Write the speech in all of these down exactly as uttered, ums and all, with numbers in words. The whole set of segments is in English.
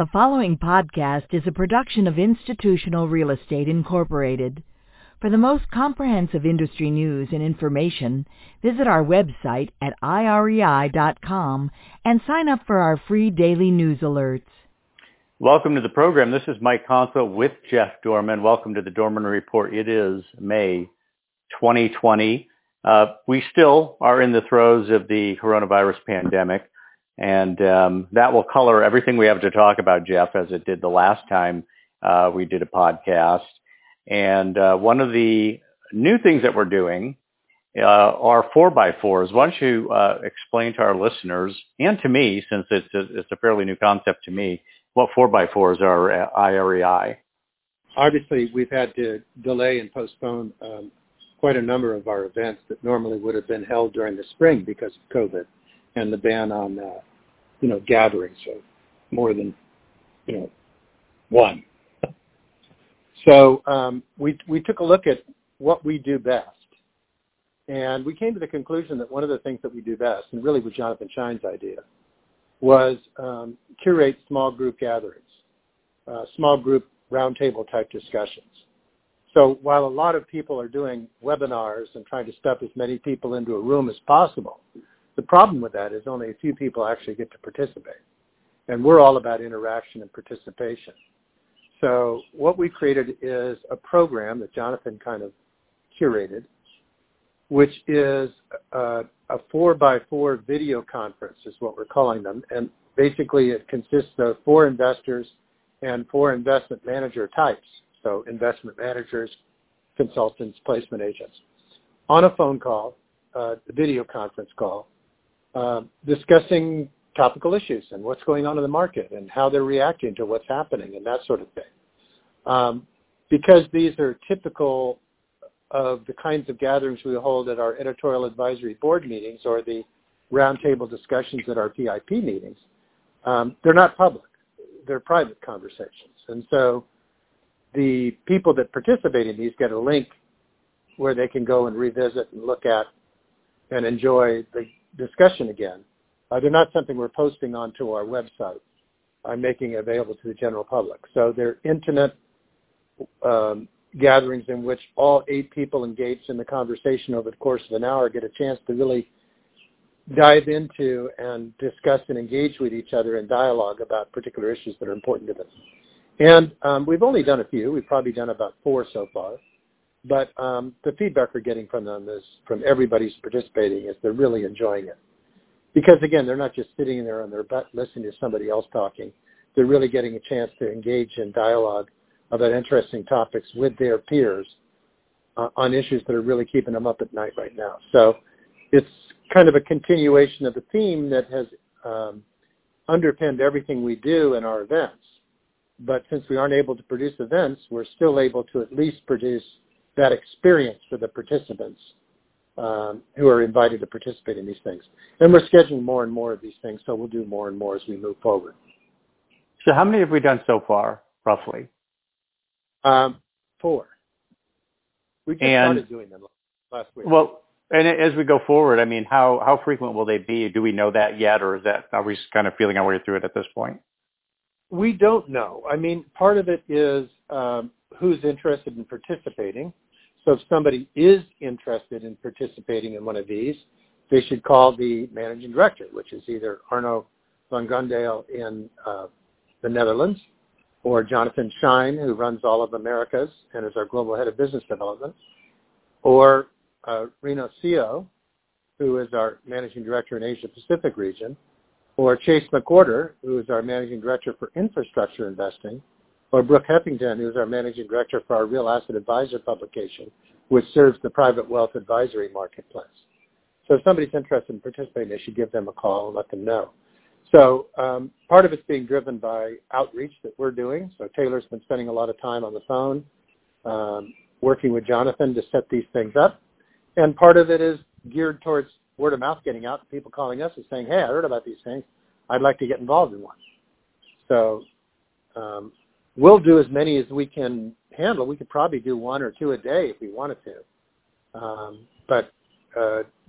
The following podcast is a production of Institutional Real Estate Incorporated. For the most comprehensive industry news and information, visit our website at I R E I dot com and sign up for our free daily news alerts. Welcome to the program. This is Mike Conso with Jeff Dorman. Welcome to the Dorman Report. It is May twenty twenty. Uh, we still are in the throes of the coronavirus pandemic, and um, that will color everything we have to talk about, Jeff, as it did the last time uh, we did a podcast. And uh, one of the new things that we're doing uh, are four by fours. Why don't you uh, explain to our listeners and to me, since it's a, it's a fairly new concept to me, what four by fours are at I R E I? Obviously, we've had to delay and postpone um, quite a number of our events that normally would have been held during the spring because of COVID and the ban on, uh, you know, gatherings of more than, you know, one. So um, we we took a look at what we do best, and we came to the conclusion that one of the things that we do best, and really was Jonathan Shine's idea, was um, curate small group gatherings, uh, small group roundtable type discussions. So while a lot of people are doing webinars and trying to stuff as many people into a room as possible, the problem with that is only a few people actually get to participate. And we're all about interaction and participation. So what we created is a program that Jonathan kind of curated, which is a, a four by four video conference is what we're calling them. And basically it consists of four investors and four investment manager types. So investment managers, consultants, placement agents, on a phone call, uh, the video conference call, uh, discussing topical issues and what's going on in the market and how they're reacting to what's happening and that sort of thing. Um, because these are typical of the kinds of gatherings we hold at our editorial advisory board meetings or the roundtable discussions at our P I P meetings, um, they're not public. They're private conversations. And so the people that participate in these get a link where they can go and revisit and look at and enjoy the discussion again. Uh, they're not something we're posting onto our website. I'm making it available to the general public. So they're intimate um, gatherings in which all eight people engaged in the conversation over the course of an hour get a chance to really dive into and discuss and engage with each other in dialogue about particular issues that are important to them. And um, we've only done a few. We've probably done about four so far. But um, the feedback we're getting from them is, from everybody who's participating, is they're really enjoying it. Because, again, they're not just sitting there on their butt listening to somebody else talking. They're really getting a chance to engage in dialogue about interesting topics with their peers uh, on issues that are really keeping them up at night right now. So it's kind of a continuation of the theme that has um, underpinned everything we do in our events. But since we aren't able to produce events, we're still able to at least produce that experience for the participants um, who are invited to participate in these things. And we're scheduling more and more of these things, so we'll do more and more as we move forward. So how many have we done so far, roughly? Um, four. We just and, started doing them last week. Well, and as we go forward, I mean, how, how frequent will they be? Do we know that yet, or is that, are we just kind of feeling our way through it at this point? We don't know. I mean, part of it is um, who's interested in participating. So if somebody is interested in participating in one of these, they should call the managing director, which is either Arno van Gundale in uh, the Netherlands, or Jonathan Shine, who runs all of Americas and is our global head of business development, or uh, Reno Seo, who is our managing director in Asia Pacific region, or Chase McWhorter, who is our managing director for infrastructure investing, or Brooke Heffington, who is our managing director for our Real Asset Advisor publication, which serves the private wealth advisory marketplace. So if somebody's interested in participating, they should give them a call and let them know. So um, part of it's being driven by outreach that we're doing. So Taylor's been spending a lot of time on the phone, um, working with Jonathan to set these things up. And part of it is geared towards word of mouth getting out, people calling us and saying, hey, I heard about these things. I'd like to get involved in one. So um, we'll do as many as we can handle. We could probably do one or two a day if we wanted to. Um, but uh,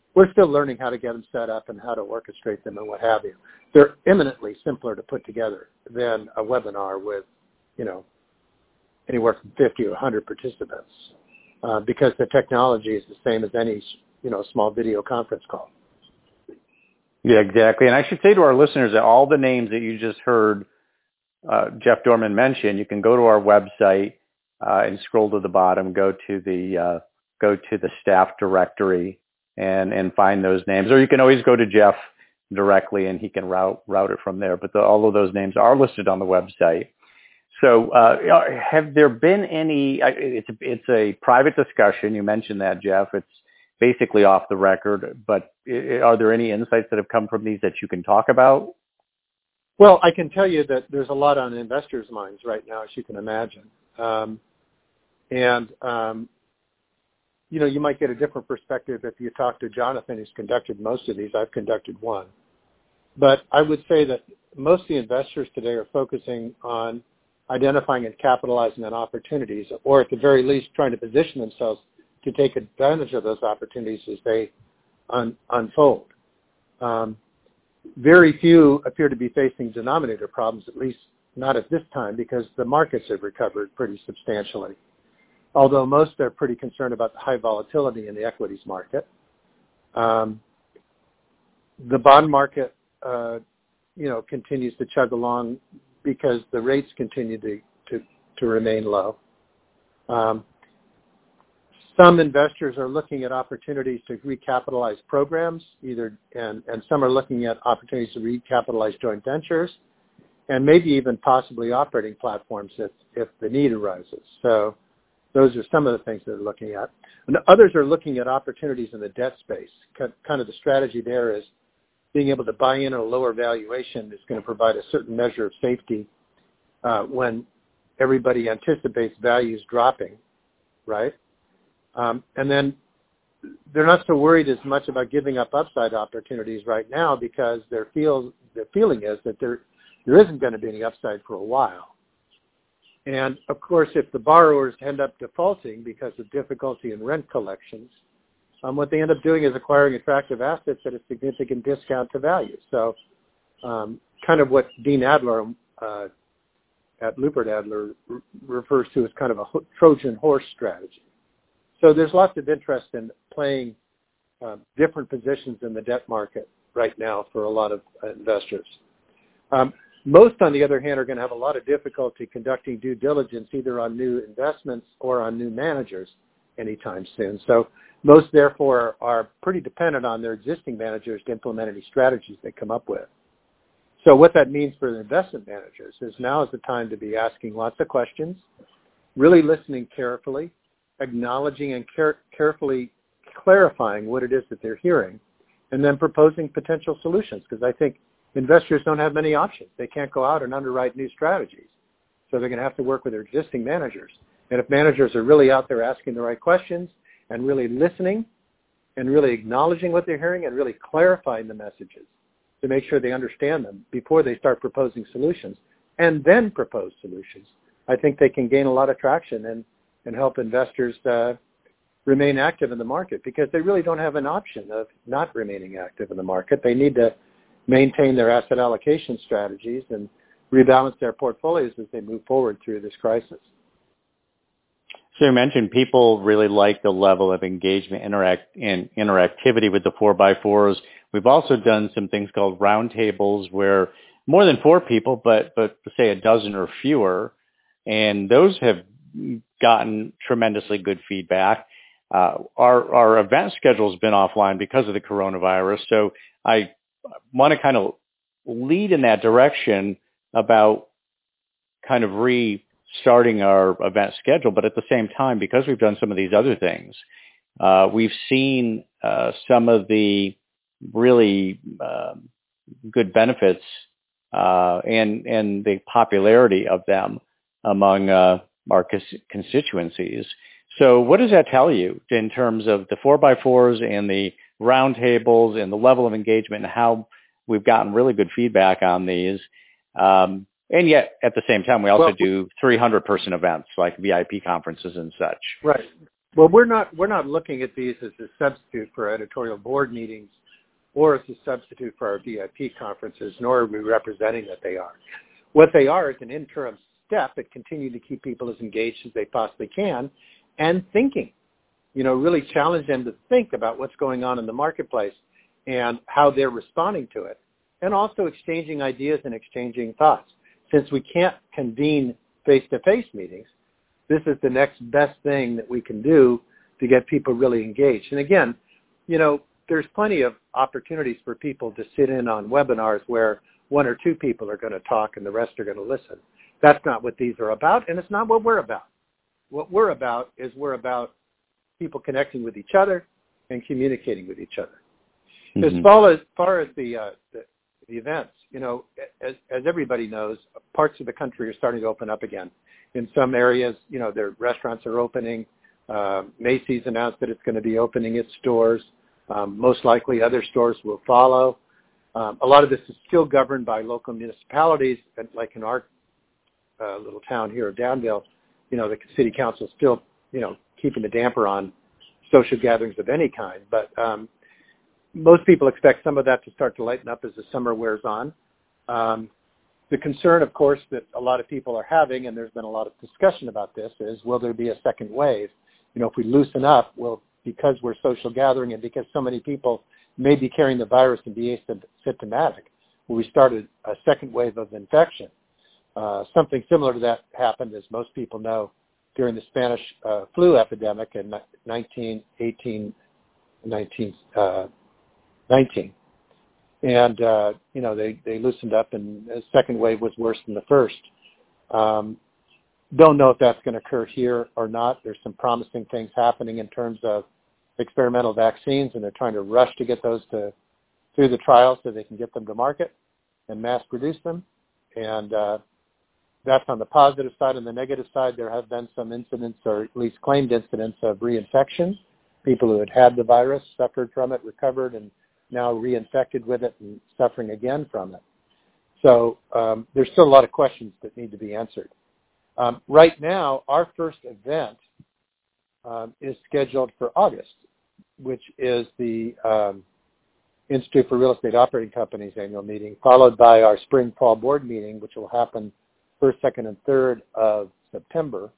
we're still learning how to get them set up and how to orchestrate them and what have you. They're eminently simpler to put together than a webinar with, you know, anywhere from fifty or one hundred participants uh, because the technology is the same as any, you know, small video conference call. Yeah, exactly. And I should say to our listeners that all the names that you just heard uh, Jeff Dorman mention, you can go to our website uh, and scroll to the bottom, go to the uh, go to the staff directory and, and find those names. Or you can always go to Jeff directly and he can route route it from there. But the, all of those names are listed on the website. So uh, have there been any, it's a, it's a private discussion. You mentioned that, Jeff. It's basically off the record, but are there any insights that have come from these that you can talk about? Well, I can tell you that there's a lot on investors' minds right now, as you can imagine. Um, and, um, you know, you might get a different perspective if you talk to Jonathan, who's conducted most of these. I've conducted one. But I would say that most of the investors today are focusing on identifying and capitalizing on opportunities, or at the very least trying to position themselves to take advantage of those opportunities as they un- unfold. Um, very few appear to be facing denominator problems, at least not at this time, because the markets have recovered pretty substantially. Although most are pretty concerned about the high volatility in the equities market. Um, the bond market, uh, you know, continues to chug along because the rates continue to, to, to remain low. Um, Some investors are looking at opportunities to recapitalize programs, either, and, and some are looking at opportunities to recapitalize joint ventures, and maybe even possibly operating platforms if, if the need arises. So those are some of the things they're looking at. And others are looking at opportunities in the debt space. Kind of the strategy there is being able to buy in at a lower valuation is going to provide a certain measure of safety uh, when everybody anticipates values dropping, right? Um, and then they're not so worried as much about giving up upside opportunities right now because their feel their feeling is that there there isn't going to be any upside for a while. And of course, if the borrowers end up defaulting because of difficulty in rent collections, um, what they end up doing is acquiring attractive assets at a significant discount to value. So, um, kind of what Dean Adler uh, at Lupert Adler r- refers to as kind of a Trojan horse strategy. So there's lots of interest in playing uh, different positions in the debt market right now for a lot of uh, investors. Um, most, on the other hand, are going to have a lot of difficulty conducting due diligence either on new investments or on new managers anytime soon. So most, therefore, are pretty dependent on their existing managers to implement any strategies they come up with. So what that means for the investment managers is now is the time to be asking lots of questions, really listening carefully, acknowledging and care- carefully clarifying what it is that they're hearing, and then proposing potential solutions, because I think investors don't have many options. They can't go out and underwrite new strategies. So they're going to have to work with their existing managers. And if managers are really out there asking the right questions and really listening and really acknowledging what they're hearing and really clarifying the messages to make sure they understand them before they start proposing solutions and then propose solutions, I think they can gain a lot of traction and and help investors uh, remain active in the market, because they really don't have an option of not remaining active in the market. They need to maintain their asset allocation strategies and rebalance their portfolios as they move forward through this crisis. So you mentioned people really like the level of engagement interact, and interactivity with the four by fours. We've also done some things called roundtables where more than four people, but, but say a dozen or fewer, and those have gotten tremendously good feedback. Uh, our, our event schedule has been offline because of the coronavirus. So I want to kind of lead in that direction about kind of restarting our event schedule. But at the same time, because we've done some of these other things, uh, we've seen uh, some of the really uh, good benefits uh, and, and the popularity of them among uh, our constituencies. So what does that tell you in terms of the four by fours and the roundtables and the level of engagement and how we've gotten really good feedback on these? Um, and yet at the same time, we also well, do three hundred person events like V I P conferences and such. Right. Well, we're not we're not looking at these as a substitute for editorial board meetings or as a substitute for our V I P conferences, nor are we representing that they are. What they are is an interim step at continuing to keep people as engaged as they possibly can and thinking. You know, really challenge them to think about what's going on in the marketplace and how they're responding to it, and also exchanging ideas and exchanging thoughts. Since we can't convene face-to-face meetings, this is the next best thing that we can do to get people really engaged. And again, you know, there's plenty of opportunities for people to sit in on webinars where one or two people are going to talk and the rest are going to listen. That's not what these are about, and it's not what we're about. What we're about is we're about people connecting with each other and communicating with each other. Mm-hmm. As far as, far as the, uh, the, the events, you know, as, as everybody knows, parts of the country are starting to open up again. In some areas, you know, their restaurants are opening. Uh, Macy's announced that it's going to be opening its stores. Um, most likely other stores will follow. Um, a lot of this is still governed by local municipalities, like in our uh, little town here of Danville. You know, the city council is still, you know, keeping the damper on social gatherings of any kind. But um, most people expect some of that to start to lighten up as the summer wears on. Um, the concern, of course, that a lot of people are having, and there's been a lot of discussion about this, is will there be a second wave? You know, if we loosen up, will, because we're social gathering and because so many people may be carrying the virus and be asymptomatic, will we start a, a second wave of infection? Uh, something similar to that happened, as most people know, during the Spanish uh, flu epidemic in nineteen eighteen, nineteen nineteen. And, uh, you know, they, they loosened up, and the second wave was worse than the first. Um, don't know if that's going to occur here or not. There's some promising things happening in terms of experimental vaccines, and they're trying to rush to get those to through the trials so they can get them to market and mass produce them. And uh, that's on the positive side. On the negative side, there have been some incidents, or at least claimed incidents, of reinfection. People who had had the virus, suffered from it, recovered, and now reinfected with it and suffering again from it. So um, there's still a lot of questions that need to be answered. Um, right now, our first event um, is scheduled for August, which is the um, Institute for Real Estate Operating Companies annual meeting, followed by our spring fall board meeting, which will happen first, second, and third of September.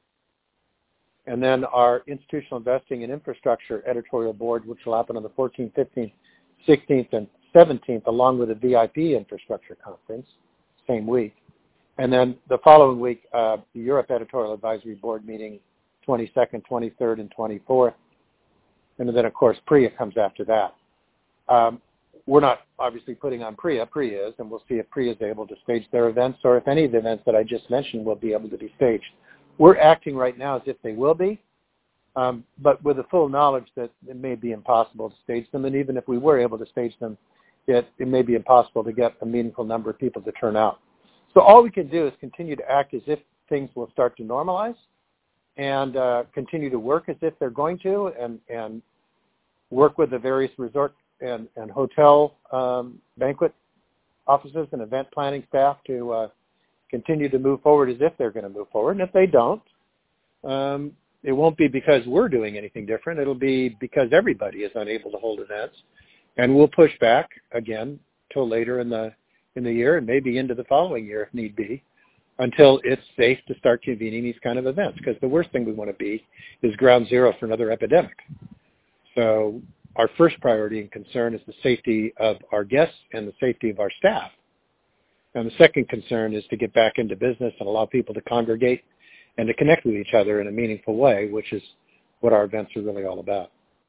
And then our Institutional Investing and Infrastructure Editorial Board, which will happen on the fourteenth, fifteenth, sixteenth, and seventeenth, along with a V I P Infrastructure Conference, same week. And then the following week, uh, the Europe Editorial Advisory Board meeting, twenty-second, twenty-third, and twenty-fourth. And then, of course, P R I A comes after that. Um, we're not obviously putting on P R I A. P R I A is, and we'll see if P R I A is able to stage their events, or if any of the events that I just mentioned will be able to be staged. We're acting right now as if they will be, um, but with the full knowledge that it may be impossible to stage them. And even if we were able to stage them, it, it may be impossible to get a meaningful number of people to turn out. So all we can do is continue to act as if things will start to normalize, and uh, continue to work as if they're going to, and, and work with the various resort and, and hotel um, banquet offices and event planning staff to uh, continue to move forward as if they're going to move forward. And if they don't, um, it won't be because we're doing anything different. It'll be because everybody is unable to hold events. And we'll push back again till later in the in the year, and maybe into the following year if need be, until it's safe to start convening these kind of events. Because the worst thing we want to be is ground zero for another epidemic. So our first priority and concern is the safety of our guests and the safety of our staff. And the second concern is to get back into business and allow people to congregate and to connect with each other in a meaningful way, which is what our events are really all about.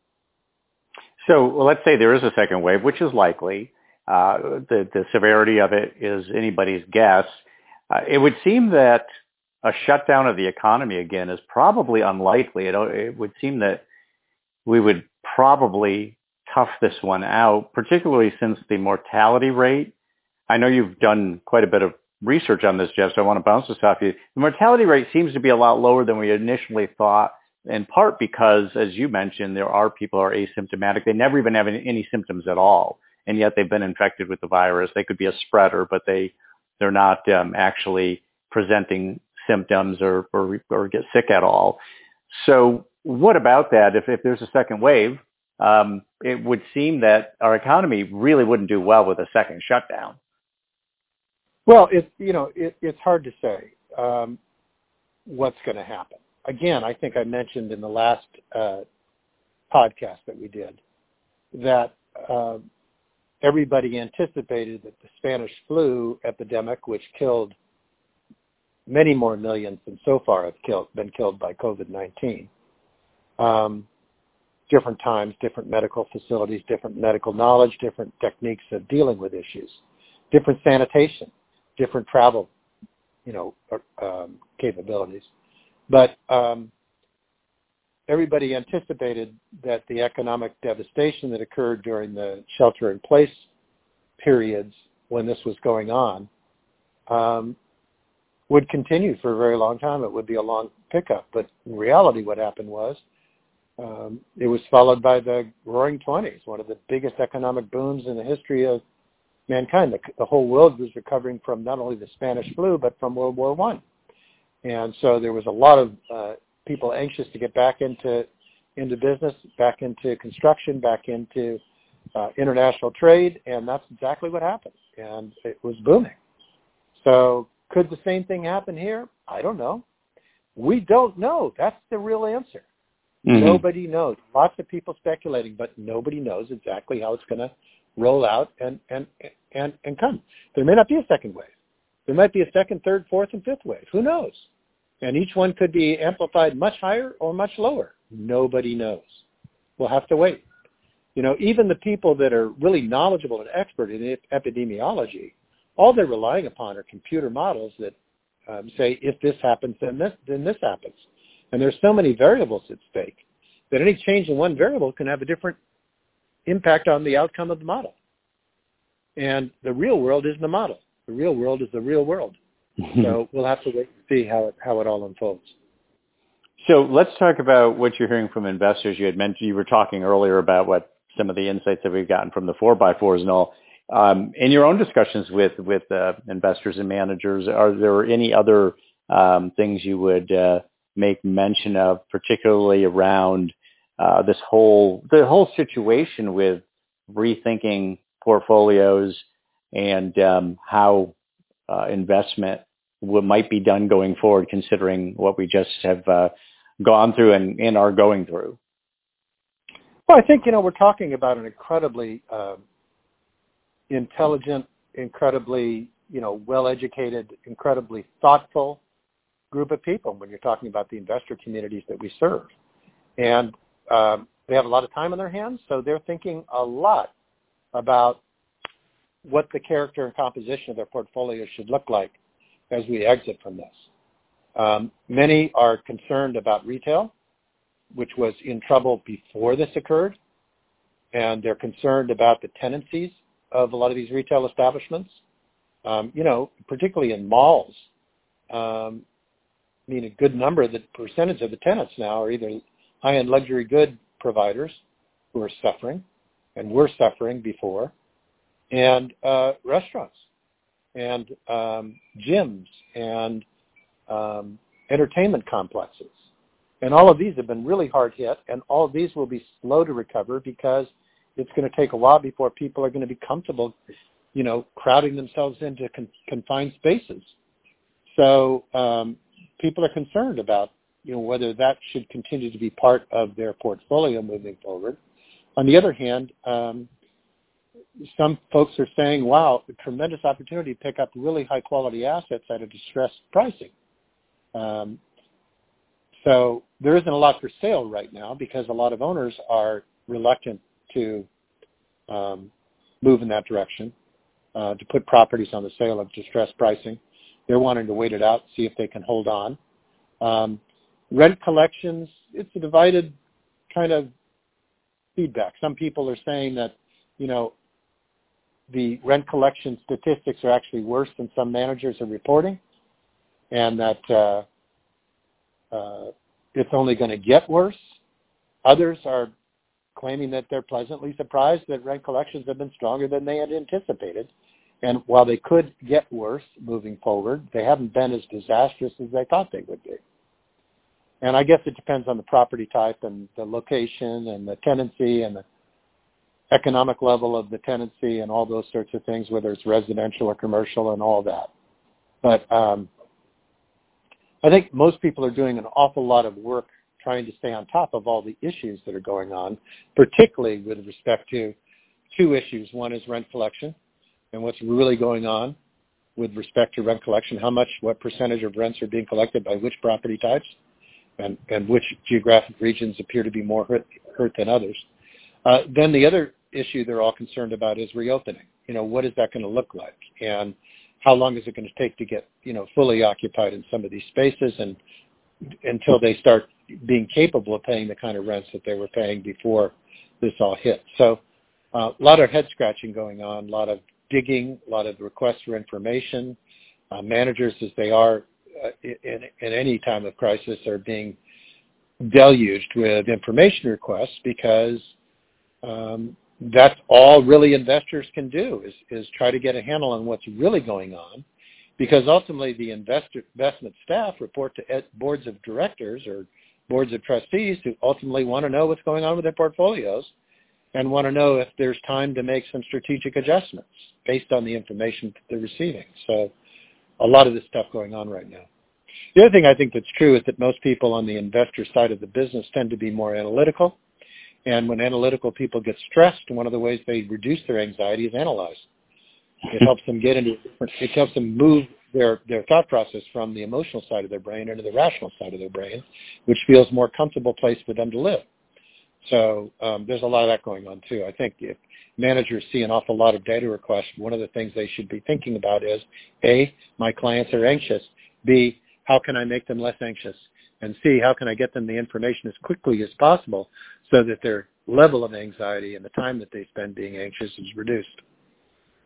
So well, let's say there is a second wave, which is likely. Uh, the, the severity of it is anybody's guess. Uh, it would seem that a shutdown of the economy again is probably unlikely. It, it would seem that we would probably tough this one out, particularly since the mortality rate, I know you've done quite a bit of research on this, Jeff, so I want to bounce this off you. The mortality rate seems to be a lot lower than we initially thought, in part because, as you mentioned, there are people who are asymptomatic. They never even have any, any symptoms at all, and yet they've been infected with the virus. They could be a spreader, but they, they're not um, actually presenting symptoms or, or, or get sick at all. So what about that? If, if there's a second wave, um, it would seem that our economy really wouldn't do well with a second shutdown. Well, it, you know, it, it's hard to say um, what's going to happen. Again, I think I mentioned in the last uh, podcast that we did that uh, everybody anticipated that the Spanish flu epidemic, which killed many more millions than so far have killed, been killed by COVID nineteen, um, different times, different medical facilities, different medical knowledge, different techniques of dealing with issues, different sanitation, different travel, you know, um, capabilities. But um, everybody anticipated that the economic devastation that occurred during the shelter-in-place periods when this was going on um, would continue for a very long time. It would be a long pickup. But in reality, what happened was um, it was followed by the Roaring Twenties, one of the biggest economic booms in the history of mankind. The, the whole world was recovering from not only the Spanish flu, but from World War One. And so there was a lot of uh, people anxious to get back into into business, back into construction, back into uh, international trade, and that's exactly what happened. And it was booming. So could the same thing happen here? I don't know. We don't know. That's the real answer. Mm-hmm. Nobody knows. Lots of people speculating, but nobody knows exactly how it's going to roll out and, and, and, and come. There may not be a second wave. There might be a second, third, fourth, and fifth wave. Who knows? And each one could be amplified much higher or much lower. Nobody knows. We'll have to wait. You know, even the people that are really knowledgeable and expert in epidemiology, all they're relying upon are computer models that um, say, if this happens, then this, then this happens. And there's so many variables at stake that any change in one variable can have a different impact on the outcome of the model. And the real world isn't the model. The real world is the real world. So we'll have to wait and see how it, how it all unfolds. So let's talk about what you're hearing from investors. You had mentioned, you were talking earlier about what some of the insights that we've gotten from the four by fours and all. Um, in your own discussions with, with uh, investors and managers, are there any other um, things you would uh, make mention of, particularly around uh, this whole, the whole situation with rethinking portfolios and um, how uh, investment what might be done going forward, considering what we just have uh, gone through and, and are going through? Well, I think, you know, we're talking about an incredibly uh, intelligent, incredibly, you know, well-educated, incredibly thoughtful group of people when you're talking about the investor communities that we serve. And um, they have a lot of time on their hands, so they're thinking a lot about what the character and composition of their portfolio should look like as we exit from this. Um, many are concerned about retail, which was in trouble before this occurred, and they're concerned about the tenancies of a lot of these retail establishments. Um, you know, particularly in malls, um, I mean, a good number of the percentage of the tenants now are either high-end luxury good providers who are suffering, and were suffering before, and uh, restaurants, and um, gyms, and um, entertainment complexes. And all of these have been really hard hit, and all of these will be slow to recover because it's going to take a while before people are going to be comfortable, you know, crowding themselves into con- confined spaces. So um, people are concerned about, you know, whether that should continue to be part of their portfolio moving forward. On the other hand, um, some folks are saying, wow, a tremendous opportunity to pick up really high-quality assets at a distressed pricing. Um, so there isn't a lot for sale right now because a lot of owners are reluctant to um, move in that direction, uh, to put properties on the sale at distressed pricing. They're wanting to wait it out, see if they can hold on. Um, rent collections, it's a divided kind of feedback. Some people are saying that, you know, the rent collection statistics are actually worse than some managers are reporting, and that uh, uh, it's only going to get worse. Others are claiming that they're pleasantly surprised that rent collections have been stronger than they had anticipated. And while they could get worse moving forward, they haven't been as disastrous as they thought they would be. And I guess it depends on the property type and the location and the tenancy and the economic level of the tenancy and all those sorts of things, whether it's residential or commercial and all that. But um, I think most people are doing an awful lot of work trying to stay on top of all the issues that are going on, particularly with respect to two issues. One is rent collection and what's really going on with respect to rent collection, how much, what percentage of rents are being collected by which property types, and, and which geographic regions appear to be more hurt, hurt than others. Uh, then the other issue they're all concerned about is reopening. You know, what is that going to look like? And how long is it going to take to get, you know, fully occupied in some of these spaces and until they start being capable of paying the kind of rents that they were paying before this all hit. So uh, a lot of head scratching going on, a lot of digging, a lot of requests for information. Uh, managers, as they are uh, in, in any time of crisis, are being deluged with information requests because um, that's all really investors can do is, is try to get a handle on what's really going on, because ultimately the investor, investment staff report to ed, boards of directors or boards of trustees who ultimately want to know what's going on with their portfolios and want to know if there's time to make some strategic adjustments based on the information that they're receiving. So a lot of this stuff going on right now. The other thing I think that's true is that most people on the investor side of the business tend to be more analytical. And when analytical people get stressed, one of the ways they reduce their anxiety is analyze. It helps them get into different, it helps them move their, their thought process from the emotional side of their brain into the rational side of their brain, which feels more comfortable place for them to live. So um, there's a lot of that going on too. I think if managers see an awful lot of data requests, one of the things they should be thinking about is, A, my clients are anxious. B, how can I make them less anxious? And C, how can I get them the information as quickly as possible so that their level of anxiety and the time that they spend being anxious is reduced?